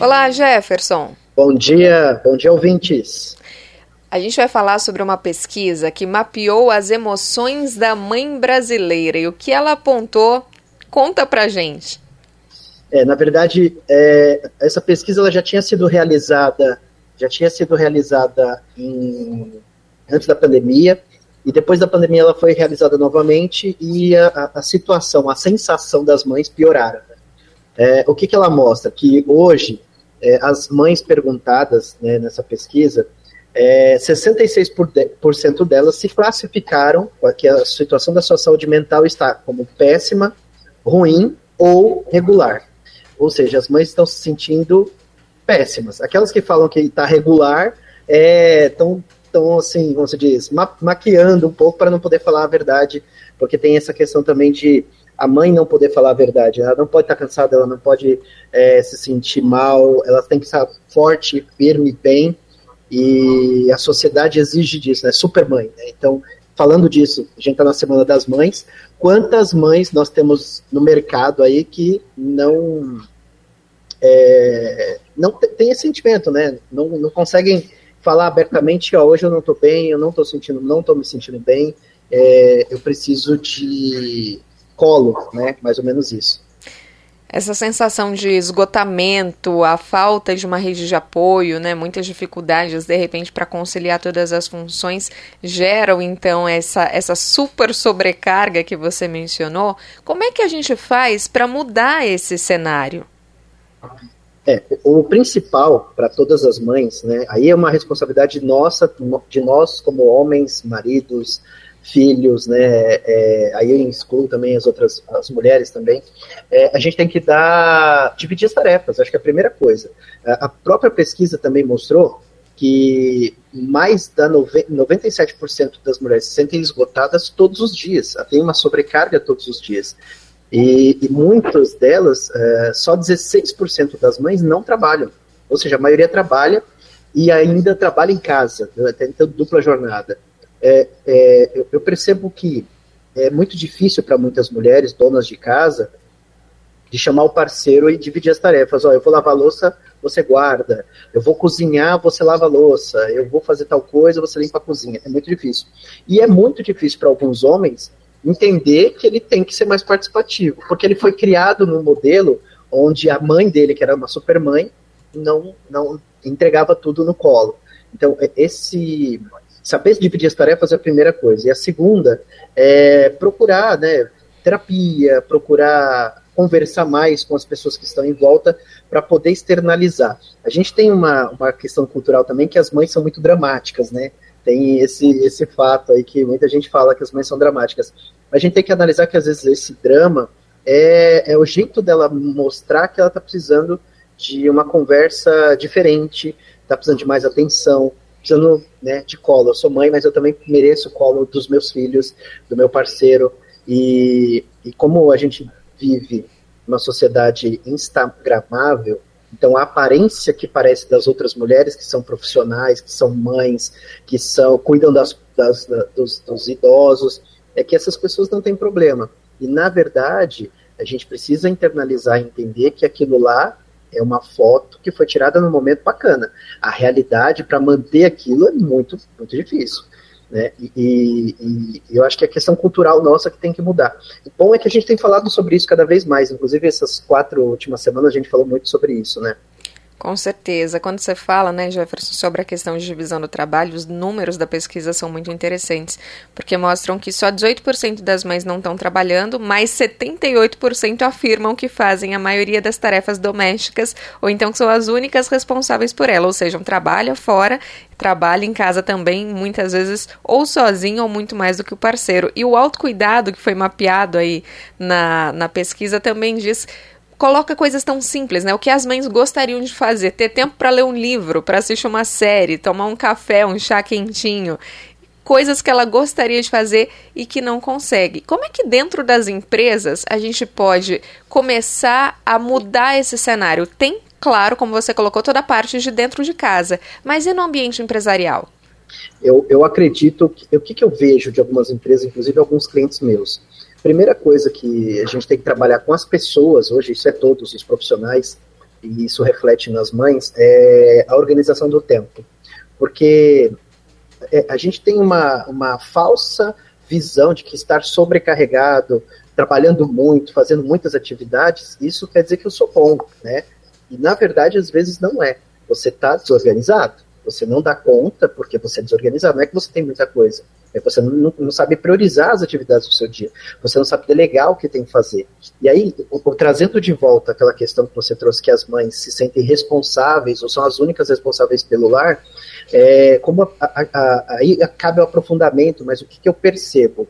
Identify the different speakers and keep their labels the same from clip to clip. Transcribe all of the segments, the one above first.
Speaker 1: Olá, Jefferson.
Speaker 2: Bom dia, ouvintes.
Speaker 1: A gente vai falar sobre uma pesquisa que mapeou as emoções da mãe brasileira e o que ela apontou. Conta pra gente.
Speaker 2: Na verdade, essa pesquisa ela já tinha sido realizada antes da pandemia, e depois da pandemia ela foi realizada novamente, e a situação, a sensação das mães pioraram. O que ela mostra? Que hoje, as mães perguntadas, né, nessa pesquisa, 66% delas se classificaram que a situação da sua saúde mental está como péssima, ruim ou regular. Ou seja, as mães estão se sentindo péssimas. Aquelas que falam que está regular estão assim, como se diz, maquiando um pouco para não poder falar a verdade, porque tem essa questão também de a mãe não poder falar a verdade. Ela não pode estar cansada, ela não pode se sentir mal, ela tem que estar forte, firme, bem, e a sociedade exige disso, né? Super mãe, né? Então, falando disso, a gente está na Semana das Mães. Quantas mães nós temos no mercado aí que não tem esse sentimento, né? Não conseguem falar abertamente, hoje eu não estou bem, eu não estou me sentindo bem, eu preciso de colo, né? Mais ou menos isso.
Speaker 1: Essa sensação de esgotamento, a falta de uma rede de apoio, né, muitas dificuldades, de repente, para conciliar todas as funções, geram, então, essa super sobrecarga que você mencionou. Como é que a gente faz para mudar esse cenário?
Speaker 2: O principal para todas as mães, né, aí é uma responsabilidade nossa, de nós como homens, maridos, filhos, né, aí eu excluo também as mulheres também, a gente tem que dividir as tarefas, acho que é a primeira coisa. A própria pesquisa também mostrou que mais da 97% das mulheres se sentem esgotadas todos os dias, tem uma sobrecarga todos os dias, e muitas delas, só 16% das mães não trabalham, ou seja, a maioria trabalha e ainda trabalha em casa, tentando dupla jornada. Eu percebo que é muito difícil para muitas mulheres, donas de casa, de chamar o parceiro e dividir as tarefas. Eu vou lavar a louça, você guarda. Eu vou cozinhar, você lava a louça. Eu vou fazer tal coisa, você limpa a cozinha. É muito difícil. E é muito difícil para alguns homens entender que ele tem que ser mais participativo, porque ele foi criado num modelo onde a mãe dele, que era uma super mãe, não entregava tudo no colo. Então, saber dividir as tarefas é a primeira coisa. E a segunda é procurar, né, terapia, procurar conversar mais com as pessoas que estão em volta para poder externalizar. A gente tem uma questão cultural também que as mães são muito dramáticas, né? Tem esse fato aí que muita gente fala que as mães são dramáticas. A gente tem que analisar que às vezes esse drama é o jeito dela mostrar que ela está precisando de uma conversa diferente, está precisando de mais atenção, precisando, né, de colo. Eu sou mãe, mas eu também mereço o colo dos meus filhos, do meu parceiro. E como a gente vive numa sociedade instagramável, então a aparência que parece das outras mulheres que são profissionais, que são mães, que cuidam dos idosos, é que essas pessoas não têm problema. E, na verdade, a gente precisa internalizar e entender que aquilo lá é uma foto que foi tirada num momento bacana. A realidade, para manter aquilo, é muito, muito difícil. Né? E eu acho que é a questão cultural nossa que tem que mudar. O bom é que a gente tem falado sobre isso cada vez mais. Inclusive, essas 4 últimas semanas a gente falou muito sobre isso, né?
Speaker 1: Com certeza. Quando você fala, né, Jefferson, sobre a questão de divisão do trabalho, os números da pesquisa são muito interessantes, porque mostram que só 18% das mães não estão trabalhando, mas 78% afirmam que fazem a maioria das tarefas domésticas, ou então que são as únicas responsáveis por ela, ou seja, trabalha fora, trabalha em casa também, muitas vezes ou sozinho ou muito mais do que o parceiro. E o autocuidado que foi mapeado aí na pesquisa também diz... Coloca coisas tão simples, né? O que as mães gostariam de fazer, ter tempo para ler um livro, para assistir uma série, tomar um café, um chá quentinho, coisas que ela gostaria de fazer e que não consegue. Como é que dentro das empresas a gente pode começar a mudar esse cenário? Tem, claro, como você colocou, toda a parte de dentro de casa, mas e no ambiente empresarial?
Speaker 2: Eu acredito, o que eu vejo de algumas empresas, inclusive alguns clientes meus. Primeira coisa que a gente tem que trabalhar com as pessoas, hoje isso é todos os profissionais, e isso reflete nas mães, é a organização do tempo. Porque a gente tem uma falsa visão de que estar sobrecarregado, trabalhando muito, fazendo muitas atividades, isso quer dizer que eu sou bom, né? E, na verdade, às vezes não é. Você está desorganizado. Você não dá conta porque você é desorganizado. Não é que você tem muita coisa. É que você não sabe priorizar as atividades do seu dia. Você não sabe delegar o que tem que fazer. E aí, trazendo de volta aquela questão que você trouxe, que as mães se sentem responsáveis, ou são as únicas responsáveis pelo lar, aí cabe o aprofundamento, mas o que eu percebo?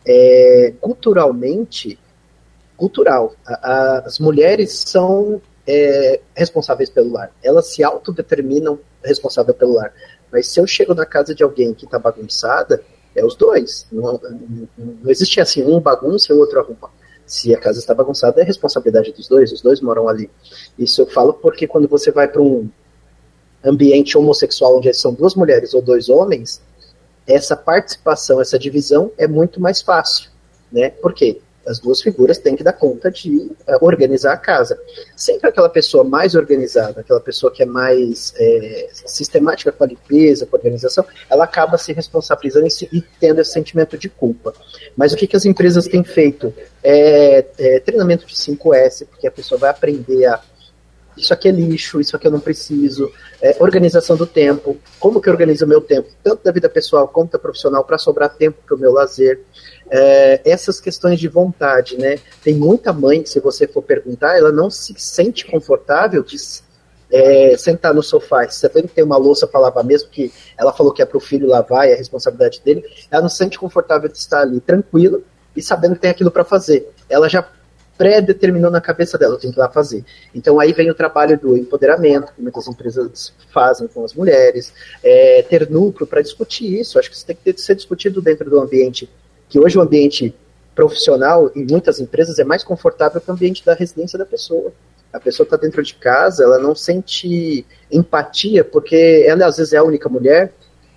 Speaker 2: As mulheres são responsáveis pelo lar. Elas se autodeterminam responsável pelo lar. Mas se eu chego na casa de alguém que está bagunçada, é os dois. Não existe assim, um bagunça e o outro arruma. Se a casa está bagunçada, é responsabilidade dos dois, os dois moram ali. Isso eu falo porque quando você vai para um ambiente homossexual, onde são duas mulheres ou dois homens, essa participação, essa divisão é muito mais fácil, né? Por quê? As duas figuras têm que dar conta de organizar a casa. Sempre aquela pessoa mais organizada, aquela pessoa que é mais sistemática com a limpeza, com a organização, ela acaba se responsabilizando e tendo esse sentimento de culpa. Mas o que as empresas têm feito? Treinamento de 5S, porque a pessoa vai aprender isso aqui é lixo, isso aqui eu não preciso, organização do tempo, como que eu organizo o meu tempo, tanto da vida pessoal quanto da profissional, para sobrar tempo para o meu lazer. Essas questões de vontade, né? Tem muita mãe que, se você for perguntar, ela não se sente confortável de sentar no sofá, sabendo que tem uma louça para lavar, mesmo que ela falou que é para o filho lavar e é a responsabilidade dele, ela não se sente confortável de estar ali tranquila e sabendo que tem aquilo para fazer. Ela já pré-determinou na cabeça dela, eu tenho que ir lá fazer. Então aí vem o trabalho do empoderamento, que muitas empresas fazem com as mulheres, ter núcleo para discutir isso. Acho que isso tem que ser discutido dentro do ambiente, que hoje o ambiente profissional, em muitas empresas, é mais confortável que o ambiente da residência da pessoa. A pessoa está dentro de casa, ela não sente empatia, porque ela às vezes é a única mulher,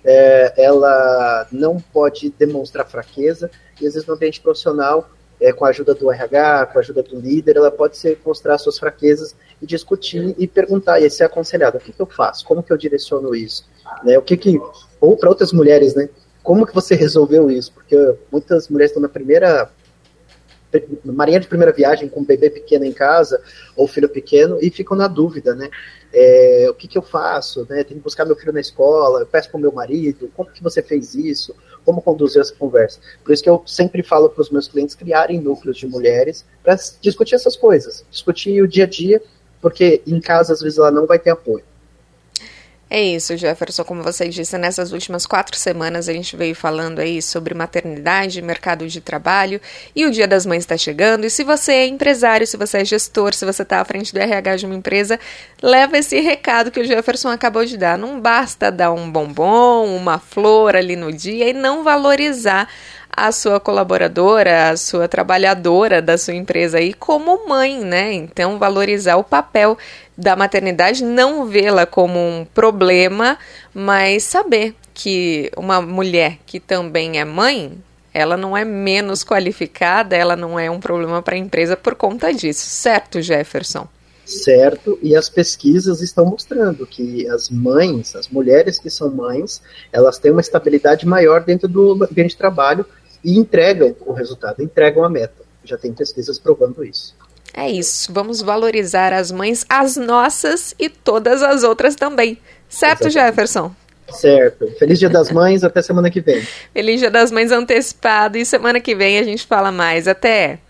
Speaker 2: ela não pode demonstrar fraqueza, e às vezes no ambiente profissional, com a ajuda do RH, com a ajuda do líder, ela pode mostrar suas fraquezas e discutir e perguntar, e ser aconselhada, o que eu faço? Como que eu direciono isso? Né? Ou para outras mulheres, né? Como que você resolveu isso? Porque muitas mulheres estão na marinha de primeira viagem, com um bebê pequeno em casa, ou filho pequeno, e ficam na dúvida, né? O que eu faço? Né? Tenho que buscar meu filho na escola, eu peço para o meu marido, como que você fez isso? Como conduziu essa conversa? Por isso que eu sempre falo para os meus clientes criarem núcleos de mulheres para discutir essas coisas, discutir o dia a dia, porque em casa às vezes ela não vai ter apoio.
Speaker 1: É isso, Jefferson, como você disse, nessas últimas 4 semanas a gente veio falando aí sobre maternidade, mercado de trabalho, e o Dia das Mães está chegando, e se você é empresário, se você é gestor, se você está à frente do RH de uma empresa, leva esse recado que o Jefferson acabou de dar. Não basta dar um bombom, uma flor ali no dia e não valorizar a sua colaboradora, a sua trabalhadora da sua empresa aí como mãe, né? Então, valorizar o papel da maternidade, não vê-la como um problema, mas saber que uma mulher que também é mãe, ela não é menos qualificada, ela não é um problema para a empresa por conta disso, certo, Jefferson?
Speaker 2: Certo, e as pesquisas estão mostrando que as mães, as mulheres que são mães, elas têm uma estabilidade maior dentro do ambiente de trabalho e entregam o resultado, entregam a meta. Já tem pesquisas provando isso.
Speaker 1: É isso, vamos valorizar as mães, as nossas e todas as outras também. Certo, exatamente. Jefferson?
Speaker 2: Certo. Feliz Dia das Mães, até semana que vem.
Speaker 1: Feliz Dia das Mães antecipado e semana que vem a gente fala mais. Até!